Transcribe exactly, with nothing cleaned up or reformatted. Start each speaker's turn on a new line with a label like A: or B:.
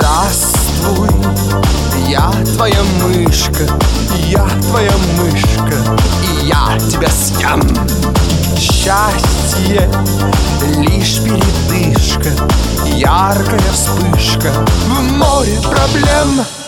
A: Здравствуй, я твоя мышка, я твоя мышка, и я тебя съем. Счастье лишь передышка, яркая вспышка в море проблем.